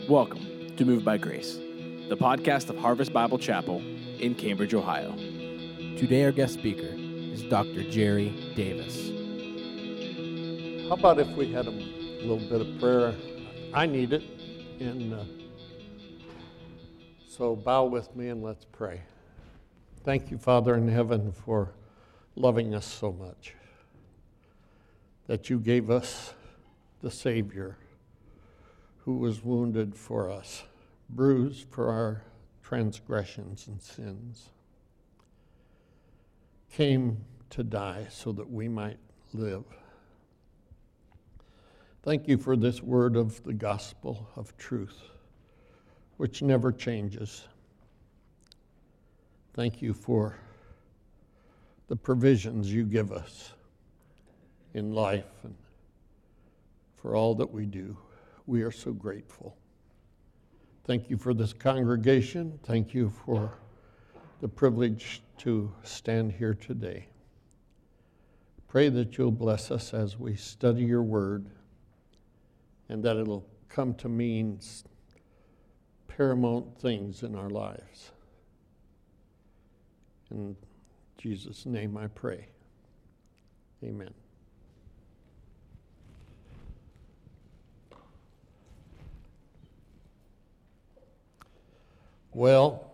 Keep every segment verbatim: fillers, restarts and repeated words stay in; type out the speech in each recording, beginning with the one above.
Welcome to Moved by Grace, the podcast of Harvest Bible Chapel in Cambridge, Ohio. Today our guest speaker is Doctor Jerry Davis. How about if we had a little bit of prayer? I need it. And uh, so bow with me and let's pray. Thank you, Father in heaven, for loving us so much, that you gave us the Savior who was wounded for us, bruised for our transgressions and sins, came to die so that we might live. Thank you for this word of the gospel of truth, which never changes. Thank you for the provisions you give us in life and for all that we do. We are so grateful. Thank you for this congregation. Thank you for the privilege to stand here today. Pray that you'll bless us as we study your word and that it'll come to mean paramount things in our lives. In Jesus' name I pray. Amen. Well,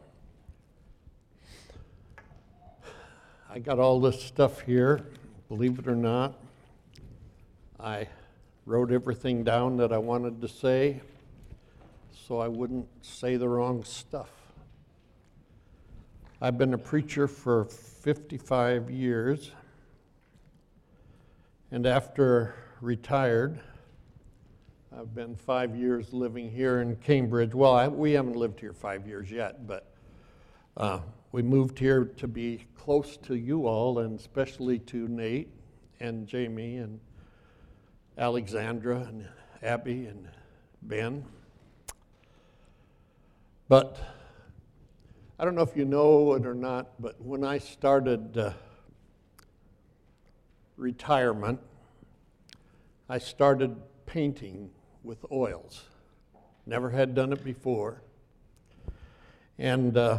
I got all this stuff here, believe it or not. I wrote everything down that I wanted to say so I wouldn't say the wrong stuff. I've been a preacher for fifty-five years, and after retired, I've been five years living here in Cambridge. Well, I, we haven't lived here five years yet, but uh, we moved here to be close to you all, and especially to Nate and Jamie and Alexandra and Abby and Ben. But I don't know if you know it or not, but when I started uh, retirement, I started painting with oils. Never had done it before. And uh,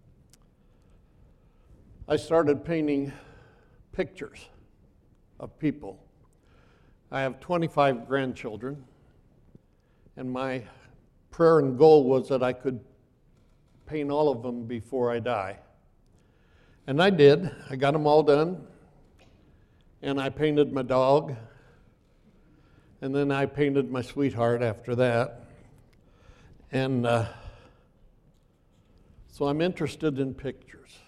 I started painting pictures of people. I have twenty-five grandchildren, and my prayer and goal was that I could paint all of them before I die. And I did. I got them all done. And I painted my dog. And then I painted my sweetheart after that. And uh, so I'm interested in pictures.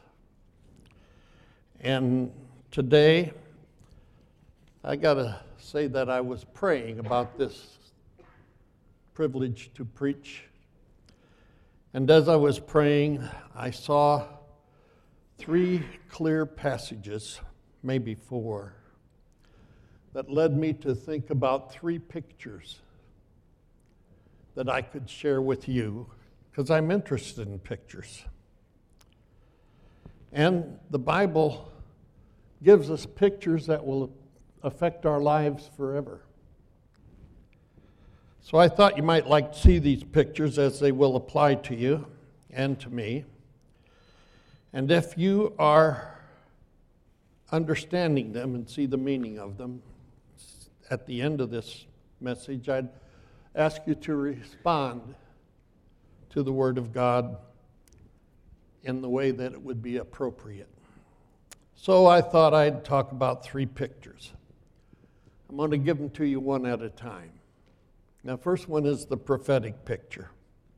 And today, I got to say that I was praying about this privilege to preach. And as I was praying, I saw three clear passages, maybe four, that led me to think about three pictures that I could share with you, because I'm interested in pictures. And the Bible gives us pictures that will affect our lives forever. So I thought you might like to see these pictures as they will apply to you and to me. And if you are understanding them and see the meaning of them, at the end of this message, I'd ask you to respond to the Word of God in the way that it would be appropriate. So I thought I'd talk about three pictures. I'm going to give them to you one at a time. Now, first one is the prophetic picture.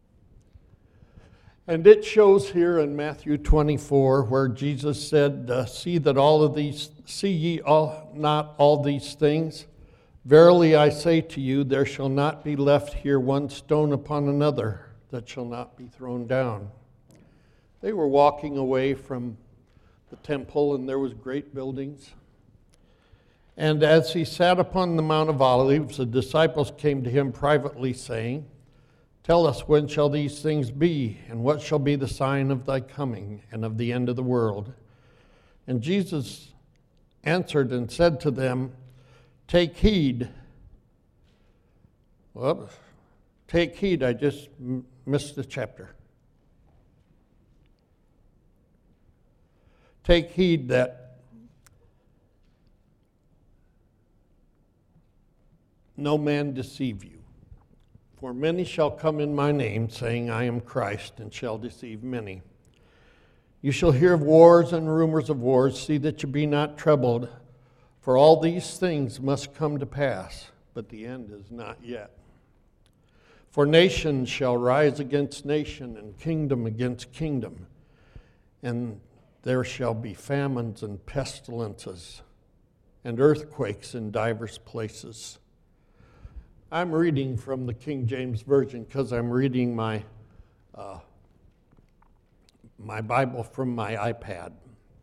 And it shows here in Matthew twenty-four where Jesus said, uh, see that all of these, see ye all, not all these things? Verily I say to you, there shall not be left here one stone upon another that shall not be thrown down. They were walking away from the temple, and there was great buildings. And as he sat upon the Mount of Olives, the disciples came to him privately, saying, tell us, when shall these things be, and what shall be the sign of thy coming and of the end of the world? And Jesus answered and said to them, take heed. Well, Take heed, I just m- missed the chapter. Take heed that no man deceive you. For many shall come in my name, saying, I am Christ, and shall deceive many. You shall hear of wars and rumors of wars. See that you be not troubled, for all these things must come to pass, but the end is not yet. For nation shall rise against nation, and kingdom against kingdom, and there shall be famines and pestilences, and earthquakes in divers places. I'm reading from the King James Version because I'm reading my uh, my Bible from my iPad.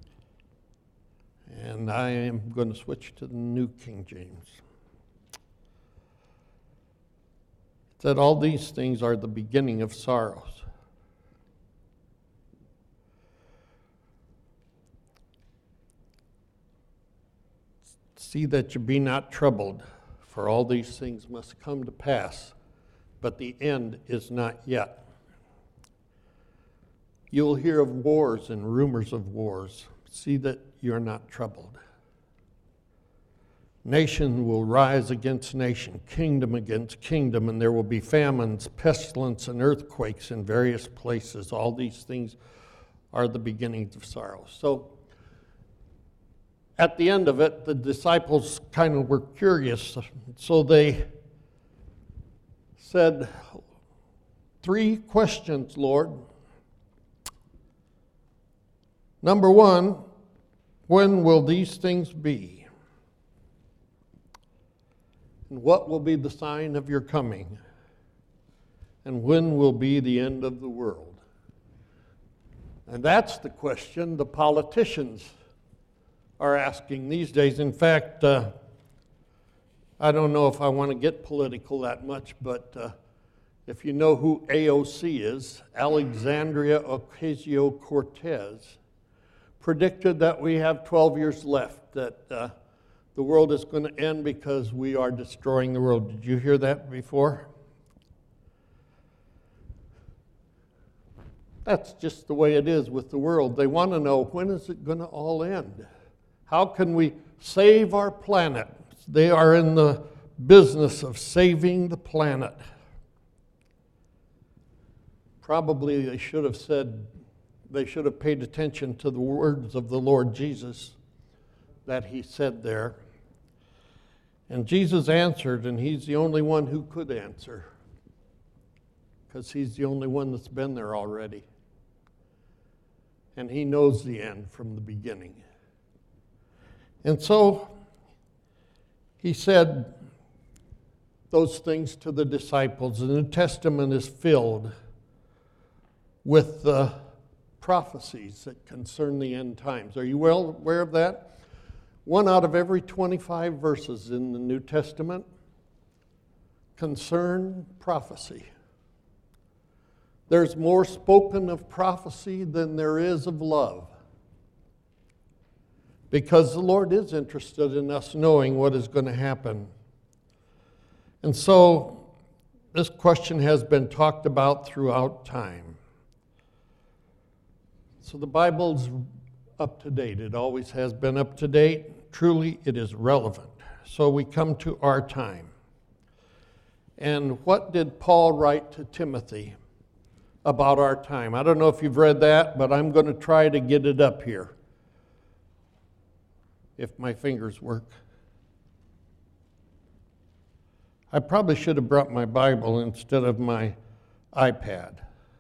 And I am going to switch to the New King James. It said, all these things are the beginning of sorrows. See that you be not troubled, for all these things must come to pass, but the end is not yet. You will hear of wars and rumors of wars. See that you're not troubled. Nation will rise against nation, kingdom against kingdom, and there will be famines, pestilence, and earthquakes in various places. All these things are the beginnings of sorrow. So, at the end of it, the disciples kind of were curious, so they said, three questions, Lord. Number one, when will these things be? And what will be the sign of your coming? And when will be the end of the world? And that's the question the politicians are asking these days. In fact, uh, I don't know if I want to get political that much, but uh, if you know who A O C is, Alexandria Ocasio-Cortez, predicted that we have twelve years left, that uh, the world is going to end because we are destroying the world. Did you hear that before? That's just the way it is with the world. They want to know, when is it going to all end? How can we save our planet? They are in the business of saving the planet. Probably they should have said, they should have paid attention to the words of the Lord Jesus that he said there. And Jesus answered, and he's the only one who could answer, because he's the only one that's been there already. And he knows the end from the beginning. And so he said those things to the disciples. The New Testament is filled with the prophecies that concern the end times. Are you well aware of that? One out of every twenty-five verses in the New Testament concern prophecy. There's more spoken of prophecy than there is of love, because the Lord is interested in us knowing what is going to happen. And so this question has been talked about throughout time. So the Bible's up to date. It always has been up to date. Truly, it is relevant. So we come to our time. And what did Paul write to Timothy about our time? I don't know if you've read that, but I'm going to try to get it up here, if my fingers work. I probably should have brought my Bible instead of my iPad.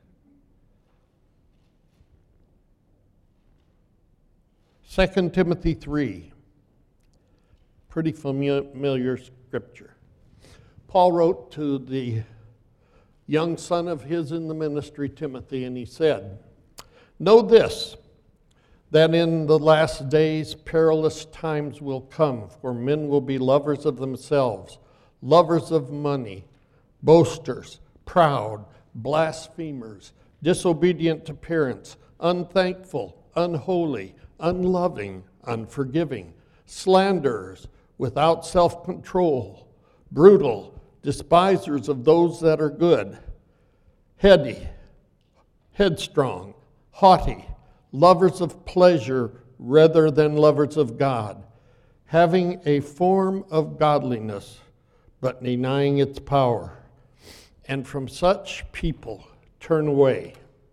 Second Timothy three, pretty familiar scripture. Paul wrote to the young son of his in the ministry, Timothy, and he said, "Know this, that in the last days perilous times will come, for men will be lovers of themselves, lovers of money, boasters, proud, blasphemers, disobedient to parents, unthankful, unholy, unloving, unforgiving, slanderers, without self-control, brutal, despisers of those that are good, heady, headstrong, haughty, lovers of pleasure rather than lovers of God, having a form of godliness, but denying its power. And from such people turn away.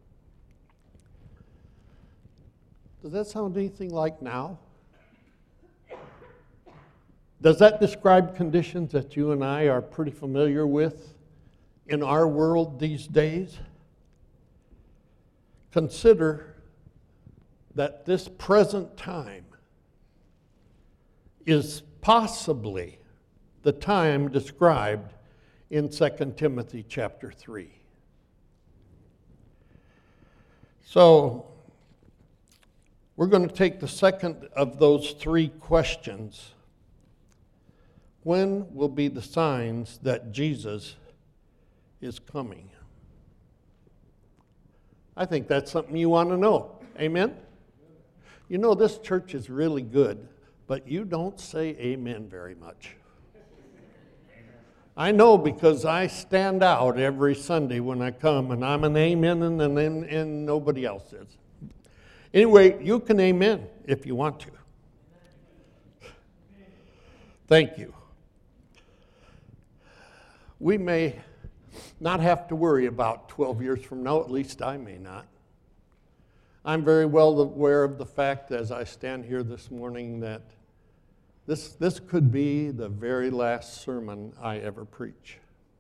Does that sound anything like now? Does that describe conditions that you and I are pretty familiar with in our world these days? Consider that this present time is possibly the time described in Second Timothy chapter three. So, we're going to take the second of those three questions. When will be the signs that Jesus is coming? I think that's something you want to know. Amen? You know, this church is really good, but you don't say amen very much. I know, because I stand out every Sunday when I come, and I'm an amen, and, and, and nobody else is. Anyway, you can amen if you want to. Thank you. We may not have to worry about twelve years from now, at least I may not. I'm very well aware of the fact, as I stand here this morning, that this, this could be the very last sermon I ever preach.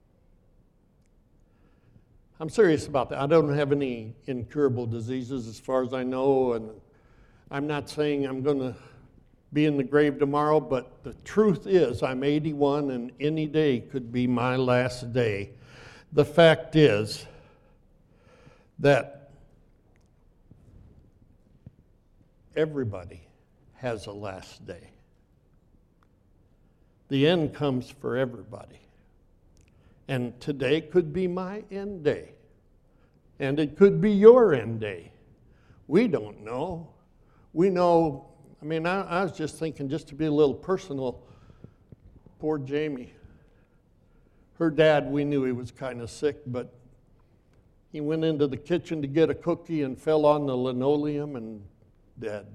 I'm serious about that. I don't have any incurable diseases as far as I know, and I'm not saying I'm going to be in the grave tomorrow, but the truth is I'm eighty-one, and any day could be my last day. The fact is that everybody has a last day. The end comes for everybody. And today could be my end day. And it could be your end day. We don't know. We know, I mean, I, I was just thinking, just to be a little personal, poor Jamie. Her dad, we knew he was kind of sick, but he went into the kitchen to get a cookie and fell on the linoleum and dead.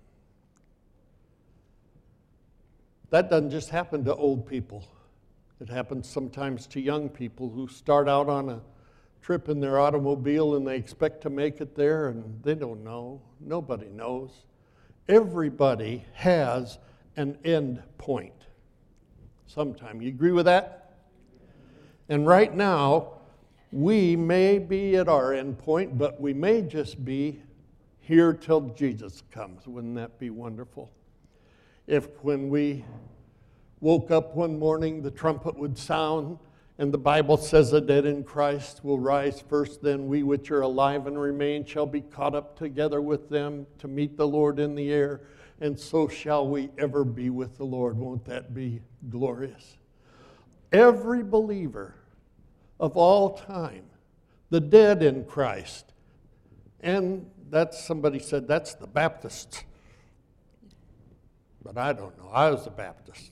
That doesn't just happen to old people. It happens sometimes to young people who start out on a trip in their automobile and they expect to make it there, and they don't know. Nobody knows. Everybody has an end point sometime. You agree with that? And right now, we may be at our end point, but we may just be here till Jesus comes. Wouldn't that be wonderful? If when we woke up one morning, the trumpet would sound, and the Bible says the dead in Christ will rise first, then we which are alive and remain shall be caught up together with them to meet the Lord in the air, and so shall we ever be with the Lord. Won't that be glorious? Every believer of all time, the dead in Christ, and that's, somebody said, that's the Baptists. But I don't know. I was a Baptist.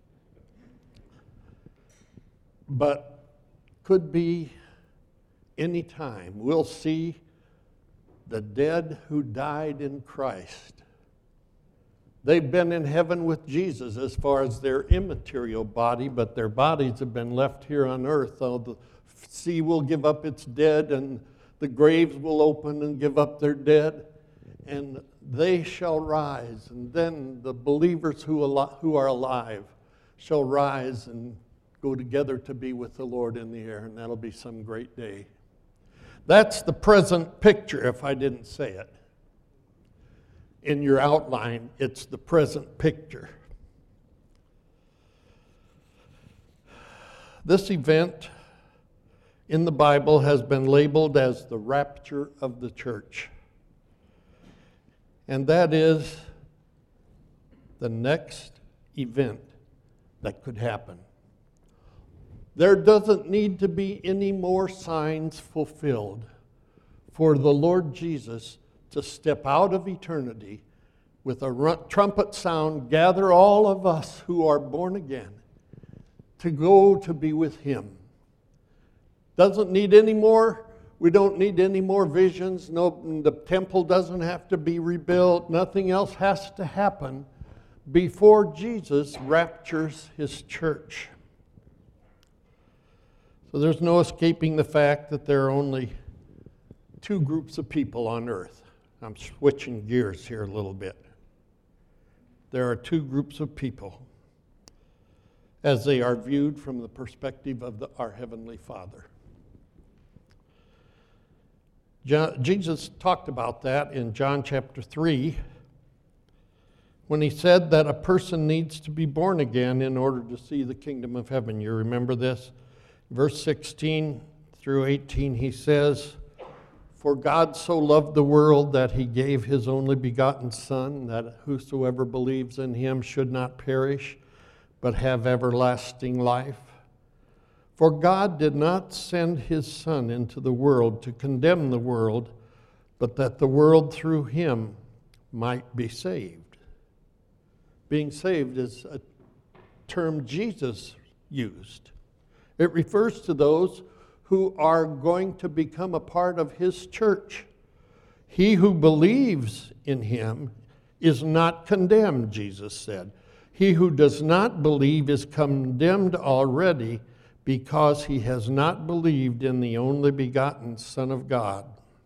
But could be any time. We'll see the dead who died in Christ. They've been in heaven with Jesus as far as their immaterial body, but their bodies have been left here on earth. So the sea will give up its dead, and the graves will open and give up their dead. And they shall rise, and then the believers who, al- who are alive shall rise and go together to be with the Lord in the air, and that'll be some great day. That's the present picture, if I didn't say it. In your outline, it's the present picture. This event in the Bible has been labeled as the rapture of the church. And that is the next event that could happen. There doesn't need to be any more signs fulfilled for the Lord Jesus to step out of eternity with a trumpet sound, gather all of us who are born again to go to be with Him. Doesn't need any more. We don't need any more visions. No, the temple doesn't have to be rebuilt. Nothing else has to happen before Jesus raptures His church. So there's no escaping the fact that there are only two groups of people on earth. I'm switching gears here a little bit. There are two groups of people as they are viewed from the perspective of the, our Heavenly Father. John, Jesus talked about that in John chapter three when He said that a person needs to be born again in order to see the kingdom of heaven. You remember this? Verse sixteen through eighteen, He says, "For God so loved the world that He gave His only begotten Son, that whosoever believes in Him should not perish, but have everlasting life. For God did not send His Son into the world to condemn the world, but that the world through Him might be saved." Being saved is a term Jesus used. It refers to those who are going to become a part of His church. He who believes in Him is not condemned, Jesus said. He who does not believe is condemned already, because he has not believed in the only begotten Son of God.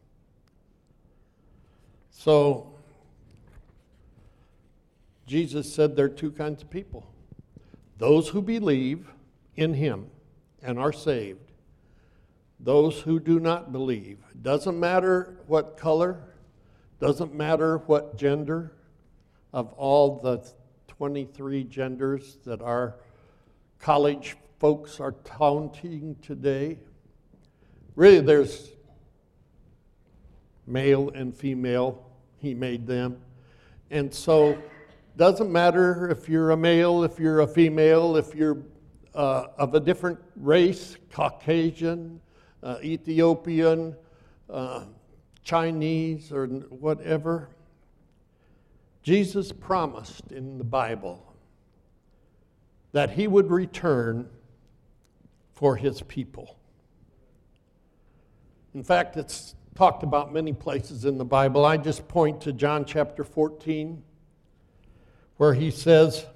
So, Jesus said there are two kinds of people. Those who believe in Him and are saved. Those who do not believe. Doesn't matter what color, doesn't matter what gender, of all the twenty-three genders that our college folks are counting today. Really, there's male and female. He made them. And so, doesn't matter if you're a male, if you're a female, if you're uh, of a different race, Caucasian, uh, Ethiopian, uh, Chinese, or whatever. Jesus promised in the Bible that He would return for His people. In fact, it's talked about many places in the Bible. I just point to John chapter fourteen, where He says,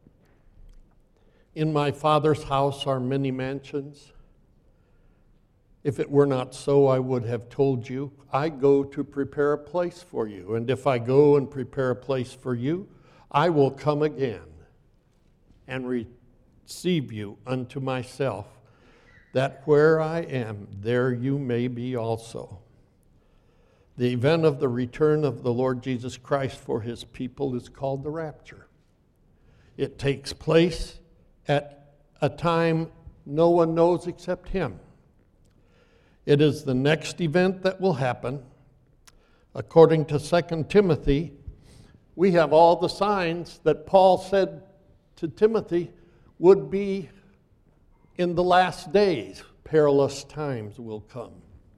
"In my Father's house are many mansions. If it were not so, I would have told you. I go to prepare a place for you. And if I go and prepare a place for you, I will come again and receive you unto myself, that where I am, there you may be also." The event of the return of the Lord Jesus Christ for His people is called the rapture. It takes place at a time no one knows except Him. It is the next event that will happen. According to Second Timothy, we have all the signs that Paul said to Timothy would be in the last days. Perilous times will come.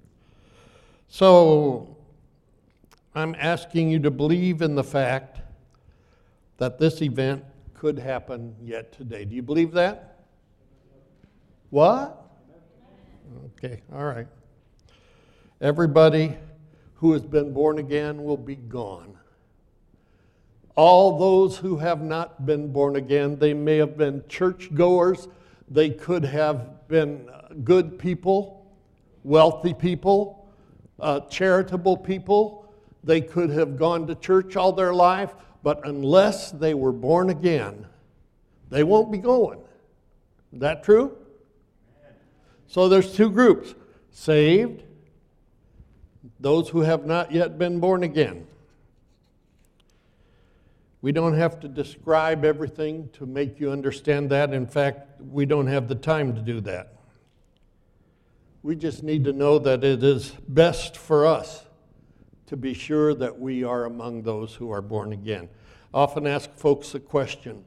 So, I'm asking you to believe in the fact that this event could happen yet today. Do you believe that? What? Okay, all right. Everybody who has been born again will be gone. All those who have not been born again, they may have been churchgoers, they could have been good people, wealthy people, uh, charitable people, they could have gone to church all their life, but unless they were born again, they won't be going. Is that true? So there's two groups: saved, those who have not yet been born again. We don't have to describe everything to make you understand that. In fact, we don't have the time to do that. We just need to know that it is best for us to be sure that we are among those who are born again. I often ask folks a question.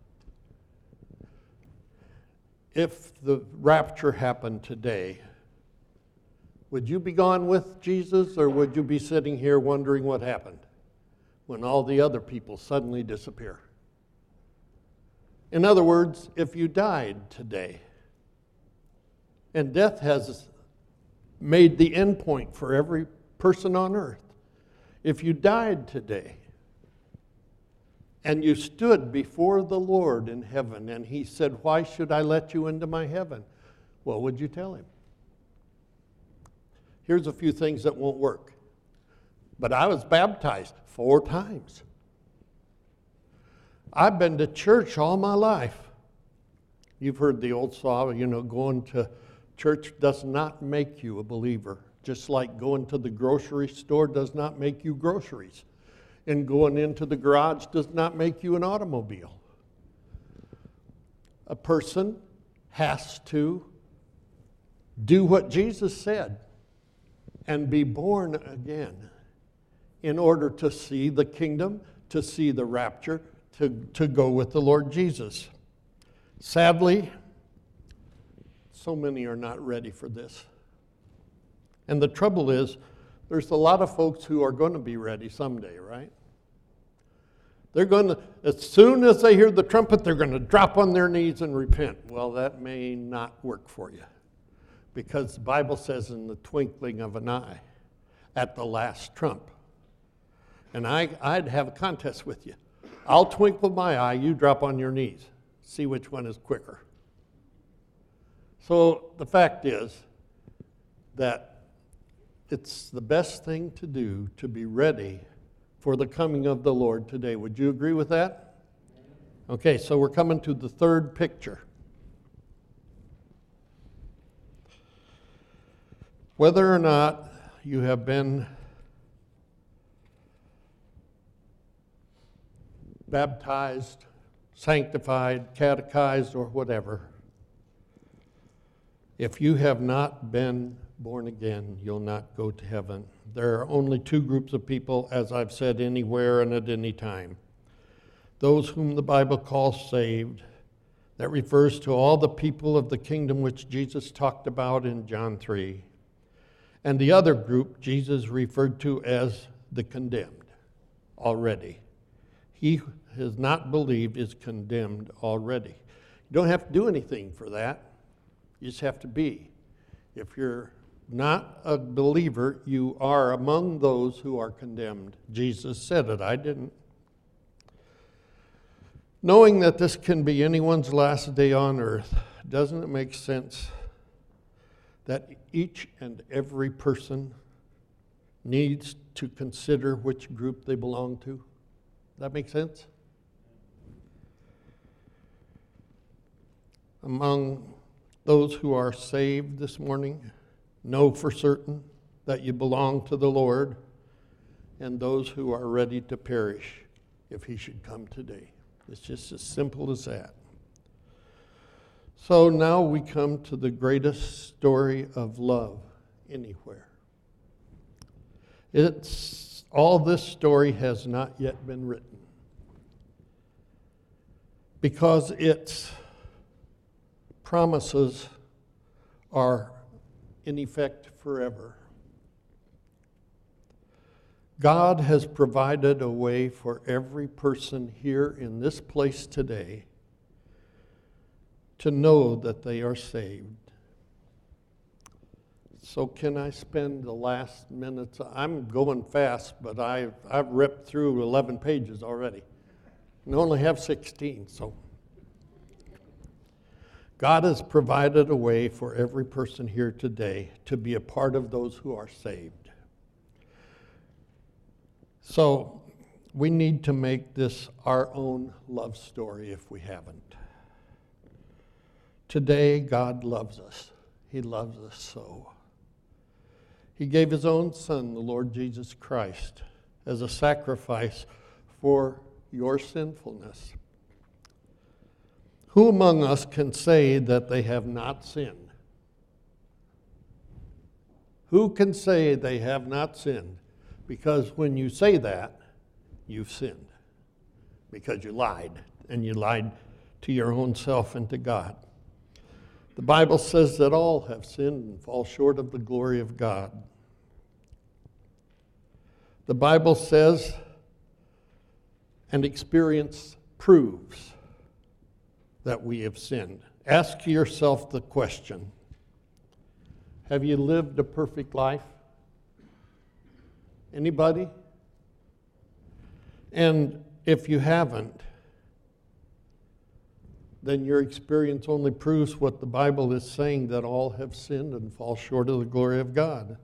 If the rapture happened today, would you be gone with Jesus, or would you be sitting here wondering what happened when all the other people suddenly disappear? In other words, if you died today, and death has made the end point for every person on earth. If you died today, and you stood before the Lord in heaven, and he said, "Why should I let you into my heaven?" What would you tell him? Here's a few things that won't work. But I was baptized four times. I've been to church all my life. You've heard the old saw, you know, going to church does not make you a believer. Just like going to the grocery store does not make you groceries. And going into the garage does not make you an automobile. A person has to do what Jesus said and be born again in order to see the kingdom, to see the rapture, to, to go with the Lord Jesus. Sadly, so many are not ready for this. And the trouble is, there's a lot of folks who are going to be ready someday, right? They're going to, as soon as they hear the trumpet, they're going to drop on their knees and repent. Well, that may not work for you, because the Bible says in the twinkling of an eye, at the last trump. And I, I'd have a contest with you. I'll twinkle my eye, you drop on your knees. See which one is quicker. So the fact is that it's the best thing to do to be ready for the coming of the Lord today. Would you agree with that? Okay, so we're coming to the third picture. Whether or not you have been baptized, sanctified, catechized, or whatever, if you have not been born again, you'll not go to heaven. There are only two groups of people, as I've said, anywhere and at any time. Those whom the Bible calls saved. That refers to all the people of the kingdom which Jesus talked about in John three. And the other group Jesus referred to as the condemned already. He who has not believed is condemned already. You don't have to do anything for that. You just have to be. If you're not a believer, you are among those who are condemned. Jesus said it, I didn't. Knowing that this can be anyone's last day on earth, doesn't it make sense that each and every person needs to consider which group they belong to? Does that make sense? Among those who are saved this morning, know for certain that you belong to the Lord, and those who are ready to perish if he should come today. It's just as simple as that. So now we come to the greatest story of love anywhere. It's all this story has not yet been written, because its promises are in effect forever. God has provided a way for every person here in this place today to know that they are saved. So can I spend the last minutes? I'm going fast, but I've, I've ripped through eleven pages already. And only have sixteen, so. God has provided a way for every person here today to be a part of those who are saved. So we need to make this our own love story if we haven't. Today, God loves us. He loves us so. He gave his own Son, the Lord Jesus Christ, as a sacrifice for your sinfulness. Who among us can say that they have not sinned? Who can say they have not sinned? Because when you say that, you've sinned. Because you lied, and you lied to your own self and to God. The Bible says that all have sinned and fall short of the glory of God. The Bible says, and experience proves, that we have sinned. Ask yourself the question, have you lived a perfect life? Anybody? And if you haven't, then your experience only proves what the Bible is saying, that all have sinned and fall short of the glory of God.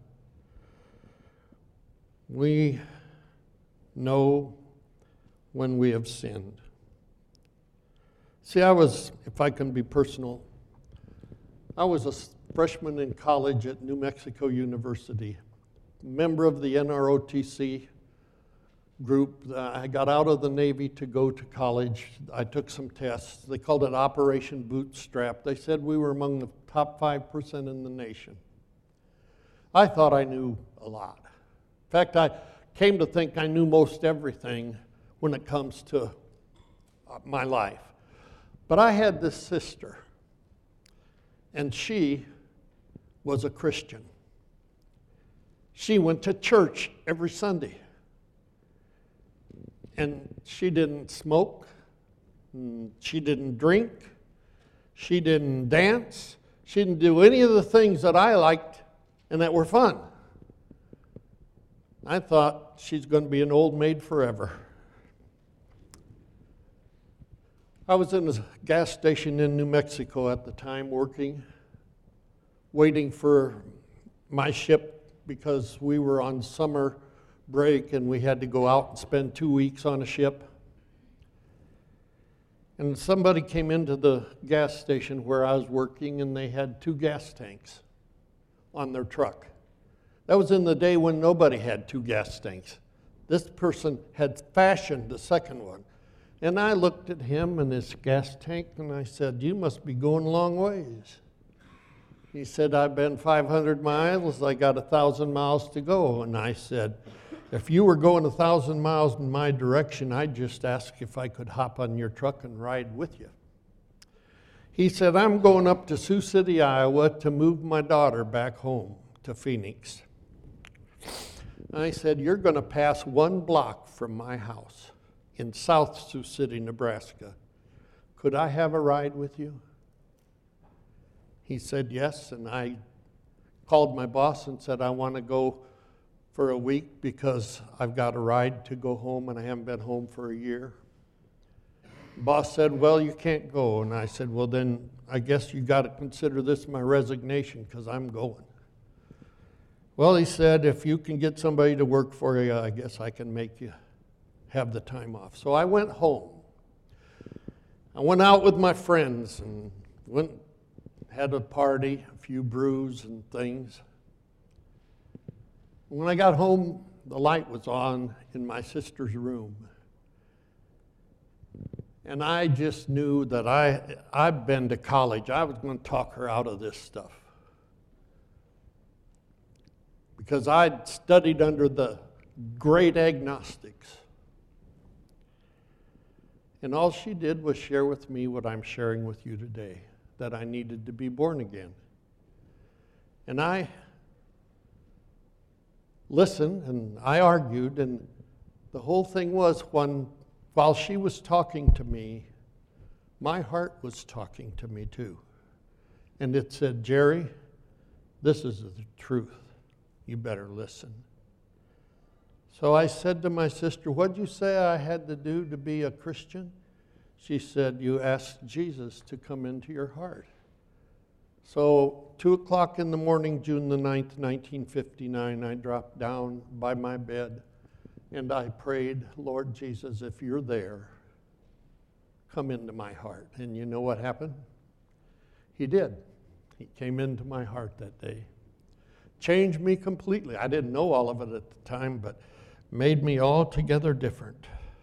We know when we have sinned. See, I was, if I can be personal, I was a freshman in college at New Mexico University, member of the N R O T C group. I got out of the Navy to go to college. I took some tests. They called it Operation Bootstrap. They said we were among the top five percent in the nation. I thought I knew a lot. In fact, I came to think I knew most everything when it comes to my life. But I had this sister, and she was a Christian. She went to church every Sunday. And she didn't smoke, she didn't drink, she didn't dance, she didn't do any of the things that I liked and that were fun. I thought she's going to be an old maid forever. I was in a gas station in New Mexico at the time working, waiting for my ship because we were on summer break and we had to go out and spend two weeks on a ship. And somebody came into the gas station where I was working and they had two gas tanks on their truck. That was in the day when nobody had two gas tanks. This person had fashioned the second one. And I looked at him and his gas tank and I said, "You must be going long ways." He said, "I've been five hundred miles, I got one thousand miles to go." And I said, "If you were going one thousand miles in my direction, I'd just ask if I could hop on your truck and ride with you." He said, "I'm going up to Sioux City, Iowa to move my daughter back home to Phoenix." I said, "You're going to pass one block from my house in South Sioux City, Nebraska. Could I have a ride with you?" He said yes, and I called my boss and said, "I want to go for a week because I've got a ride to go home and I haven't been home for a year." The boss said, "Well, you can't go." And I said, "Well, then I guess you got to consider this my resignation because I'm going." Well, he said, "If you can get somebody to work for you, I guess I can make you have the time off." So I went home. I went out with my friends and went, had a party, a few brews and things. When I got home, the light was on in my sister's room. And I just knew that I, I'd been to college. I was going to talk her out of this stuff. Because I'd studied under the great agnostics. And all she did was share with me what I'm sharing with you today, that I needed to be born again. And I listened and I argued, and the whole thing was when, while she was talking to me, my heart was talking to me too. And it said, "Jerry, this is the truth. You better listen." So I said to my sister, "What'd you say I had to do to be a Christian?" She said, "You asked Jesus to come into your heart." So two o'clock in the morning, June the ninth, nineteen fifty-nine, I dropped down by my bed and I prayed, "Lord Jesus, if you're there, come into my heart." And you know what happened? He did. He came into my heart that day. Changed me completely. I didn't know all of it at the time, but made me altogether different.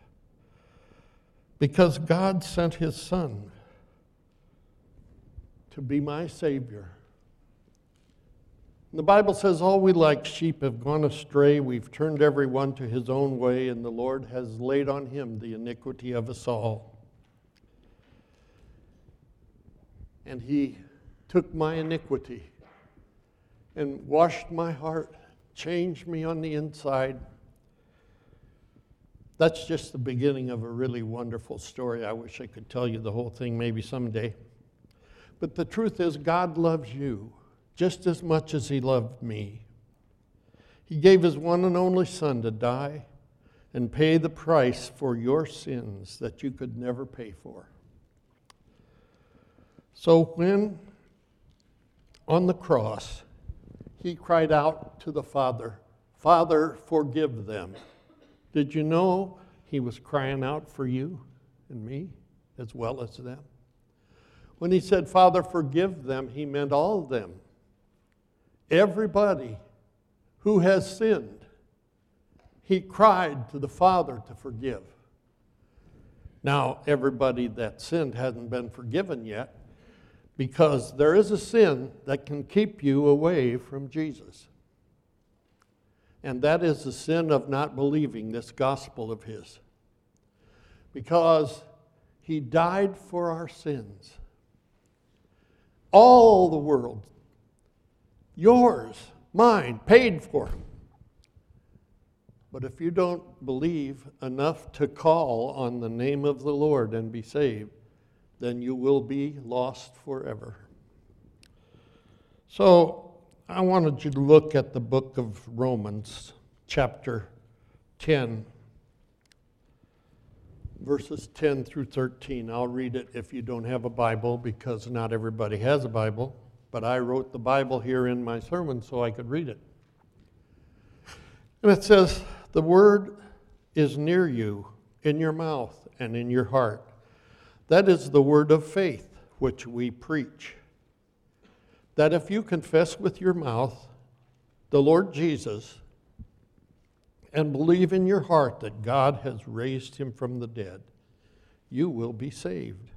Because God sent his Son to be my Savior. The Bible says, "All we like sheep have gone astray. We've turned every one to his own way, and the Lord has laid on him the iniquity of us all." And he took my iniquity and washed my heart, changed me on the inside. That's just the beginning of a really wonderful story. I wish I could tell you the whole thing maybe someday. But the truth is, God loves you just as much as he loved me. He gave his one and only Son to die and pay the price for your sins that you could never pay for. So when on the cross, he cried out to the Father, "Father, forgive them." Did you know he was crying out for you and me as well as them? When he said, "Father, forgive them," he meant all of them. Everybody who has sinned, he cried to the Father to forgive. Now, everybody that sinned hasn't been forgiven yet, because there is a sin that can keep you away from Jesus. And that is the sin of not believing this gospel of his. Because he died for our sins. All the world, yours, mine, paid for. But if you don't believe enough to call on the name of the Lord and be saved, then you will be lost forever. So I wanted you to look at the book of Romans, chapter ten, verses ten through thirteen. I'll read it if you don't have a Bible, because not everybody has a Bible, but I wrote the Bible here in my sermon so I could read it. And it says, "The word is near you, in your mouth and in your heart. That is the word of faith which we preach. That if you confess with your mouth the Lord Jesus and believe in your heart that God has raised him from the dead, you will be saved.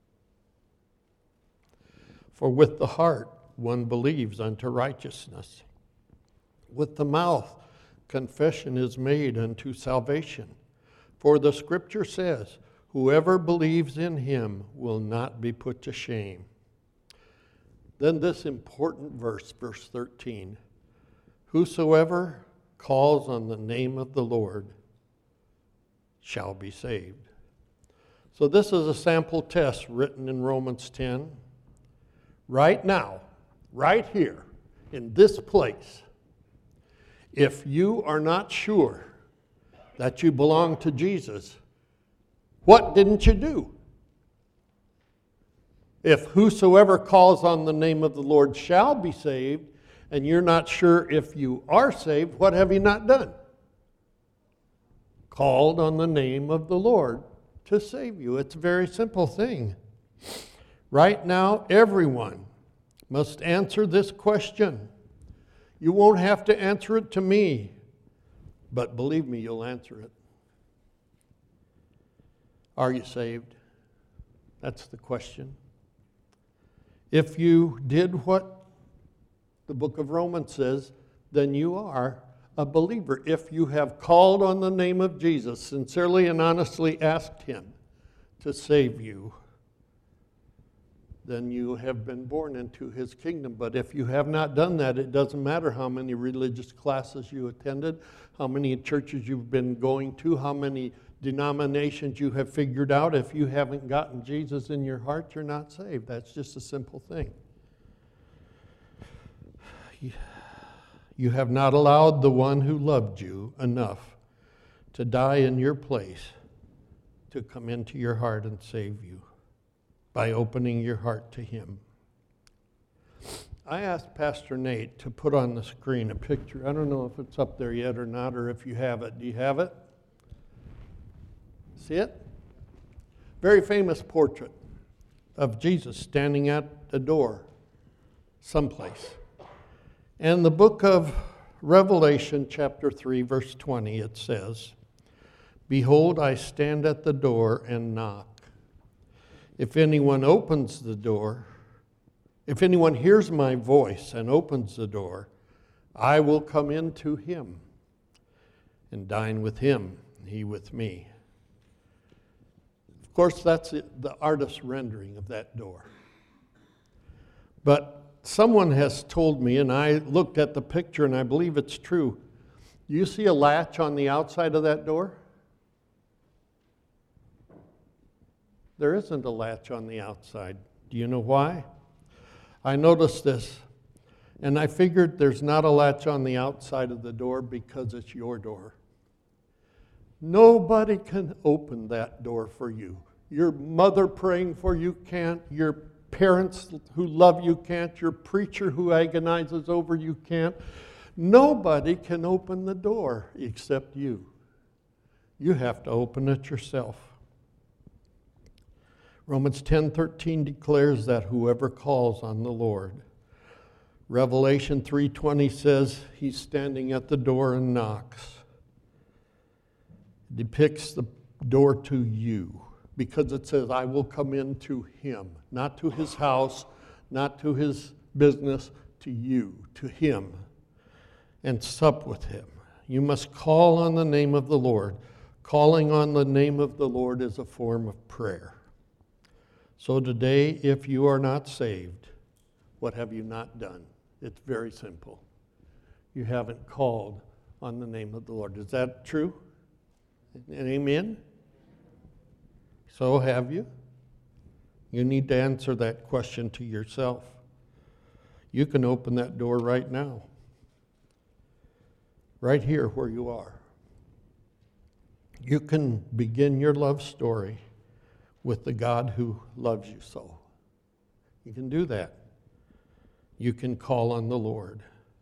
For with the heart one believes unto righteousness. With the mouth confession is made unto salvation. For the scripture says, whoever believes in him will not be put to shame." Then this important verse, verse thirteen, "Whosoever calls on the name of the Lord shall be saved." So this is a sample test written in Romans ten. Right now, right here, in this place, if you are not sure that you belong to Jesus, what didn't you do? If whosoever calls on the name of the Lord shall be saved, and you're not sure if you are saved, what have you not done? Called on the name of the Lord to save you. It's a very simple thing. Right now, everyone must answer this question. You won't have to answer it to me, but believe me, you'll answer it. Are you saved? That's the question. If you did what the book of Romans says, then you are a believer. If you have called on the name of Jesus, sincerely and honestly asked him to save you, then you have been born into his kingdom. But if you have not done that, it doesn't matter how many religious classes you attended, how many churches you've been going to, how many denominations you have figured out. If you haven't gotten Jesus in your heart, you're not saved. That's just a simple thing. You have not allowed the one who loved you enough to die in your place to come into your heart and save you by opening your heart to him. I asked Pastor Nate to put on the screen a picture. I don't know if it's up there yet or not, or if you have it. Do you have it? See it? Very famous portrait of Jesus standing at a door someplace. And the book of Revelation, chapter three, verse twenty, it says, "Behold, I stand at the door and knock. If anyone opens the door, if anyone hears my voice and opens the door, I will come into him and dine with him, and he with me." Of course, that's the artist's rendering of that door. But someone has told me, and I looked at the picture and I believe it's true. Do you see a latch on the outside of that door? There isn't a latch on the outside. Do you know why? I noticed this, and I figured there's not a latch on the outside of the door because it's your door. Nobody can open that door for you. Your mother praying for you can't. Your parents who love you can't. Your preacher who agonizes over you can't. Nobody can open the door except you. You have to open it yourself. Romans ten thirteen declares that whoever calls on the Lord. Revelation three twenty says he's standing at the door and knocks. It depicts the door to you because it says, I will come into him, not to his house, not to his business, to you, to him, and sup with him. You must call on the name of the Lord. Calling on the name of the Lord is a form of prayer. So today, if you are not saved, what have you not done? It's very simple. You haven't called on the name of the Lord. Is that true? And amen? So have you? You need to answer that question to yourself. You can open that door right now. Right here where you are. You can begin your love story with the God who loves you so. You can do that. You can call on the Lord.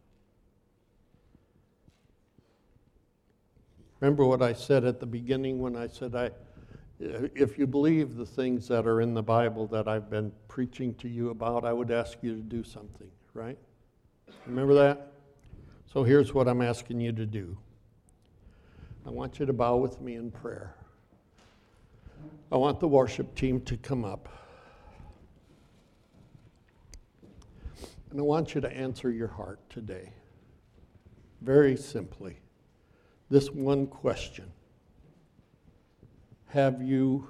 Remember what I said at the beginning when I said, I, if you believe the things that are in the Bible that I've been preaching to you about, I would ask you to do something, right? Remember that? So here's what I'm asking you to do. I want you to bow with me in prayer. I want the worship team to come up. And I want you to answer your heart today. Very simply. This one question. Have you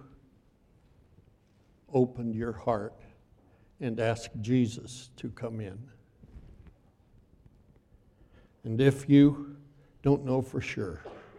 opened your heart and asked Jesus to come in? And if you don't know for sure,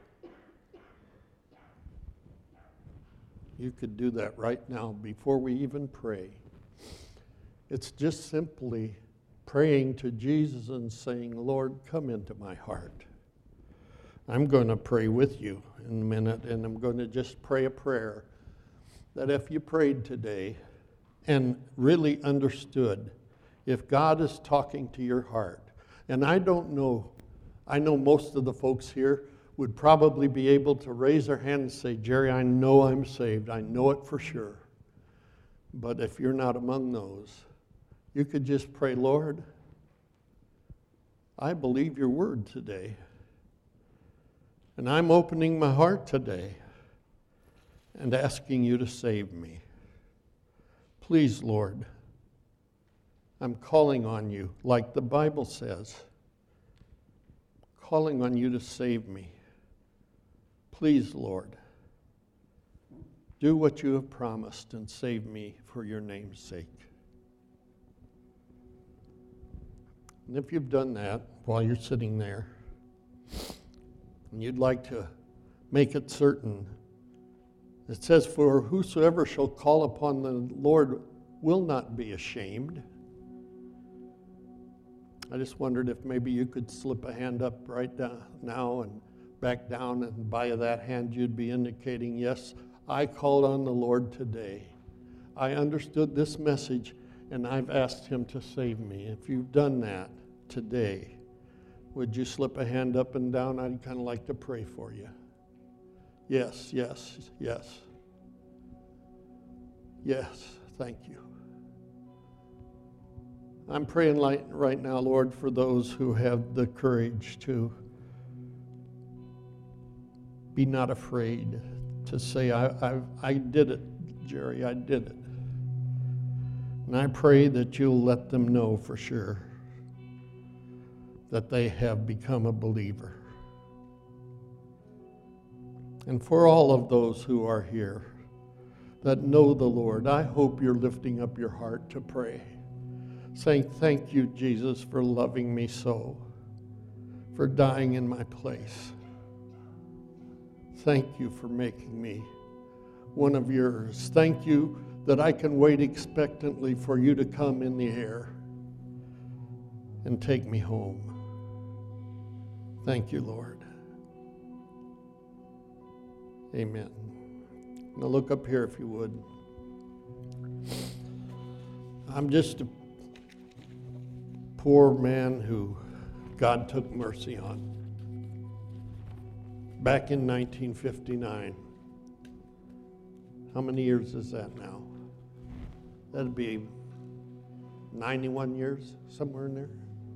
you could do that right now before we even pray. It's just simply praying to Jesus and saying, Lord, come into my heart. I'm going to pray with you in a minute, and I'm going to just pray a prayer that if you prayed today and really understood, if God is talking to your heart, and I don't know, I know most of the folks here would probably be able to raise their hand and say, Jerry, I know I'm saved. I know it for sure. But if you're not among those, you could just pray, Lord, I believe your word today. And I'm opening my heart today and asking you to save me. Please, Lord, I'm calling on you, like the Bible says, calling on you to save me. Please, Lord, do what you have promised and save me for your name's sake. And if you've done that while you're sitting there, and you'd like to make it certain, it says, for whosoever shall call upon the Lord will not be ashamed. I just wondered if maybe you could slip a hand up right down now and back down, and by that hand you'd be indicating, yes, I called on the Lord today. I understood this message and I've asked him to save me. If you've done that today, would you slip a hand up and down? I'd kind of like to pray for you. Yes, yes, yes. Yes, thank you. I'm praying right now, Lord, for those who have the courage to be not afraid to say, I, I, I did it, Jerry, I did it. And I pray that you'll let them know for sure that they have become a believer. And for all of those who are here that know the Lord, I hope you're lifting up your heart to pray, saying, thank you, Jesus, for loving me so, for dying in my place. Thank you for making me one of yours. Thank you that I can wait expectantly for you to come in the air and take me home. Thank you, Lord. Amen. Now look up here if you would. I'm just a poor man who God took mercy on. Back in nineteen fifty-nine. How many years is that now? That'd be ninety-one years, somewhere in there.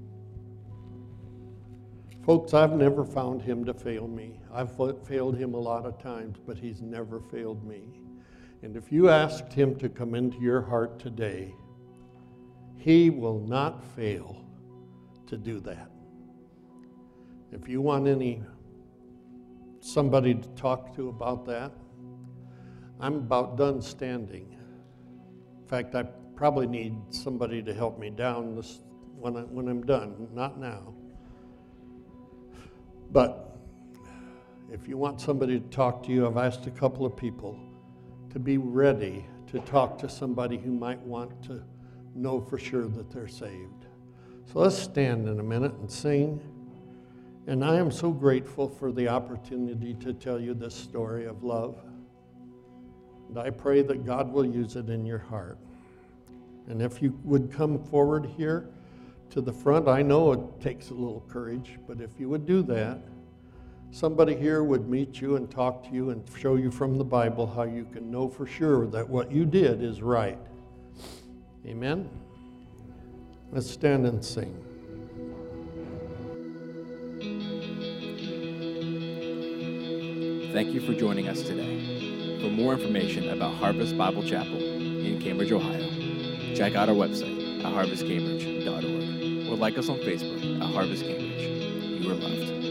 Folks, I've never found him to fail me. I've failed him a lot of times, but he's never failed me. And if you asked him to come into your heart today, he will not fail to do that. If you want any somebody to talk to about that, I'm about done standing. In fact, I probably need somebody to help me down this when, I, when I'm done, not now. But if you want somebody to talk to you, I've asked a couple of people to be ready to talk to somebody who might want to know for sure that they're saved. So let's stand in a minute and sing. And I am so grateful for the opportunity to tell you this story of love. And I pray that God will use it in your heart. And if you would come forward here to the front, I know it takes a little courage, but if you would do that, somebody here would meet you and talk to you and show you from the Bible how you can know for sure that what you did is right. Amen? Let's stand and sing. Thank you for joining us today. For more information about Harvest Bible Chapel in Cambridge, Ohio, check out our website at harvest cambridge dot org or like us on Facebook at Harvest Cambridge. You are loved.